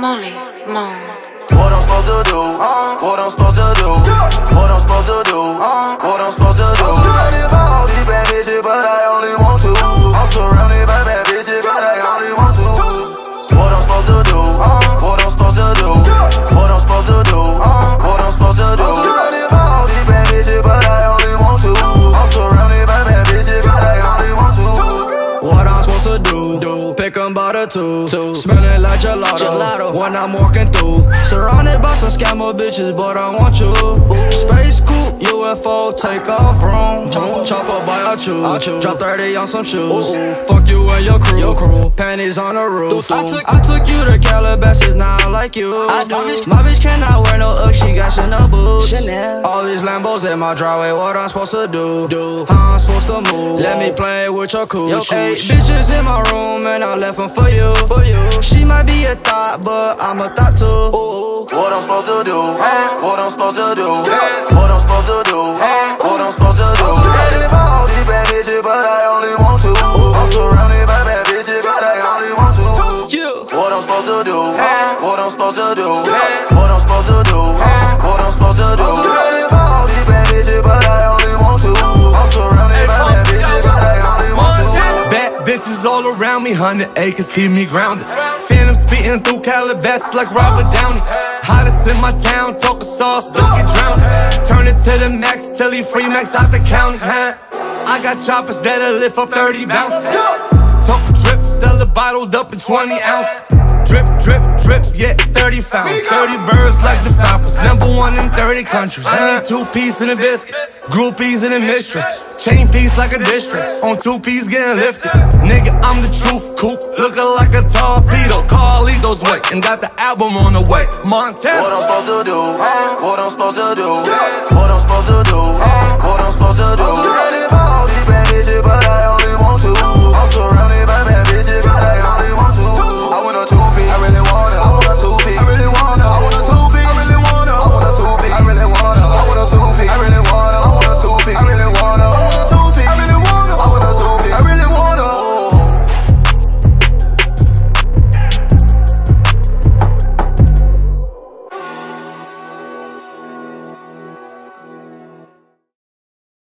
Molly Moon. What I'm supposed to do, what I'm supposed to do, what I'm supposed to do, what I'm supposed to do. I'm surrounded by all these bad bitches, but I only want to. I'm surrounded by bad bitches, but I only want to. What I'm supposed to do, what I'm supposed to do, what I'm supposed to do, what I'm supposed to do. I'm surrounded by all these bad bitches, but I only want to. I'm surrounded by bad bitches, but I only want to. What I'm supposed to do, pick 'em by the two. Smelling like gelato when I'm walking through. Surrounded by some scammer bitches, but I want you. Space coupe, UFO, take off from. Chopper by our choose. Drop 30 on some shoes. Fuck you and your crew. Panties on the roof. I took you to Calabasas, now I like you. My bitch cannot wear no Ugg, she got Chanel boots. All these Lambos in my driveway, what I'm supposed to do? How I'm supposed to move? Let me play with your cooch. 8 bitches in my room and I left them for you. She might be a thought, but I'm a thought too. What I'm supposed to do, what I'm supposed to do, what I'm supposed to do, what I'm supposed to do. I'm surrounded by all these bad bitches, but I only want to. I'm surrounded by bad bitches, but I only want to. What I'm supposed to do, what I'm supposed to do, what I'm supposed to do, what I'm supposed to do. I'm surrounded by all these bad bitches, but I only want to. I'm surrounded by bad bitches, but I only want to. Bad bitches all around me, 100 acres keep me grounded. Phantom speeding through Calabasas like Robert Downey. Hottest in my town, talking sauce, don't get drowned. Turn it to the max, till he free max out the county. I got choppers that'll lift up 30 bounces. Talk drip, sell it bottled up in 20 ounce. Drip, drip, drip, yeah, 30 founds. 30 birds like the Falcons. #1 in 30 countries. I need 2-piece in a biscuit, groupies in a mistress. Chain piece like a district, on 2 P's getting lifted. Nigga, I'm the truth, coop, looking like a torpedo. Carlito's way, and got the album on the way. Montana. What I'm supposed to do, what I'm supposed to do, what I'm supposed to do, what I'm supposed to do. I'm surrounded by all these bad bitches, but I